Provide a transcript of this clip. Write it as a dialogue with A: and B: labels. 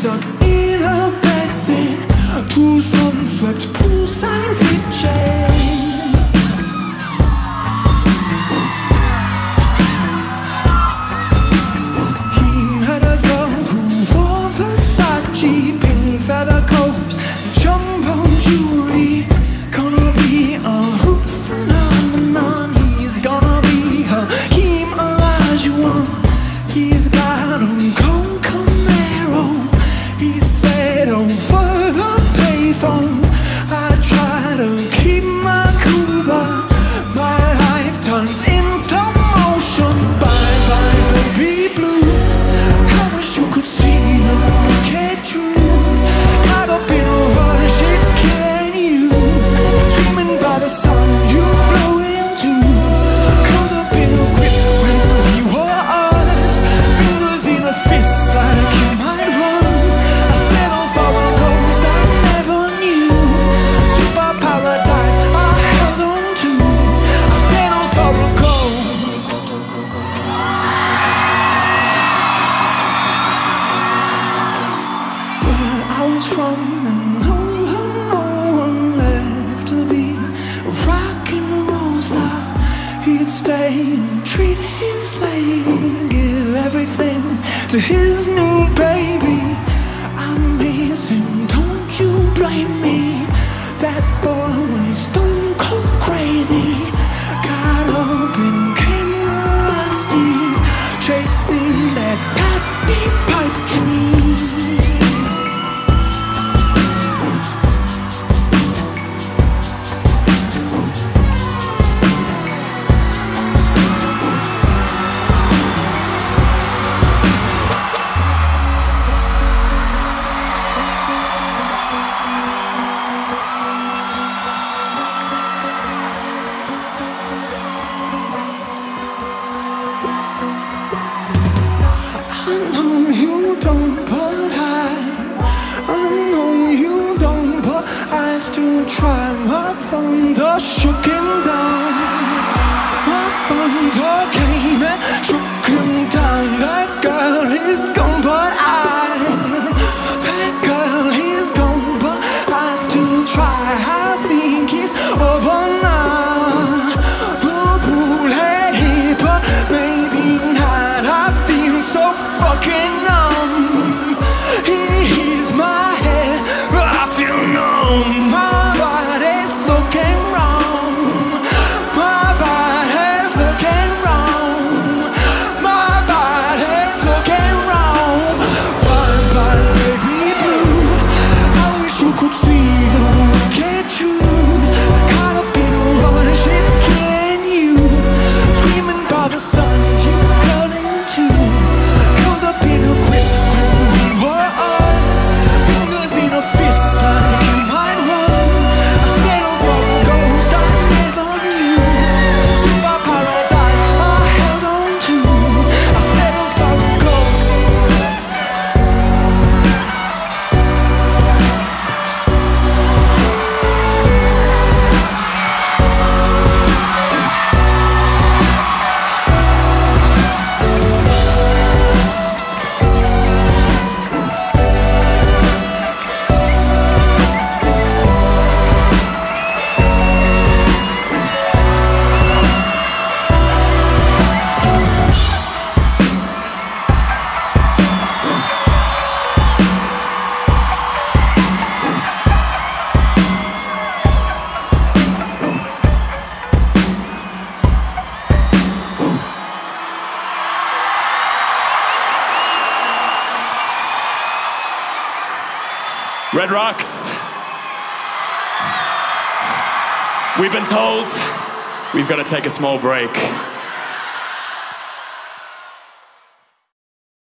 A: stuck in a bedsit, too sun-swept poolside kitchen. He met a girl who wore Versace, pink feather coats, and jumbo jewelry. Gonna be a hoop phenomenon. He's gonna be her Hakeem Olajuwon. He's got a gold Camaro. He said over the payphone, I try to keep my cool, but my life turns in slow motion. Bye bye baby blue, I wish you could see the wicked truth. Caught up in a rush, it's killing you. Dreaming by the sun you blow into. Caught up in a grip when we were us. Fingers in a fist like you might run. I settled for a ghost I never knew. Super paradise I held on to. I settled for a ghost. Where I was from and no one left to be a rock and roll star. He'd stay and treat his lady, give everything to his new baby. I miss him, don't you blame me. That boy went stone cold crazy. Got up and came rusties, chasing that happy pipe dream. I know you don't, but I know you don't, but I still try. My thunder shook him down. My thunder came and shook him down. That girl is gone, but that girl is gone, but I still try. I think it's over now. The bullet hit, but maybe not. I feel so fucking numb. He's my head, I feel numb. My body's looking wrong. My body's looking wrong. My body's looking wrong. Bye bye baby blue, I wish you could see the wicked truth. Caught up in a rush, it's killing you. Screaming by the sun you got into. Caught up in a grip when we were us. Fingers in a fist like you might run. I settled for a ghost I never knew. Super paradise I held on to. I settled for a ghost.
B: Red Rocks, we've been told we've got to take a small break.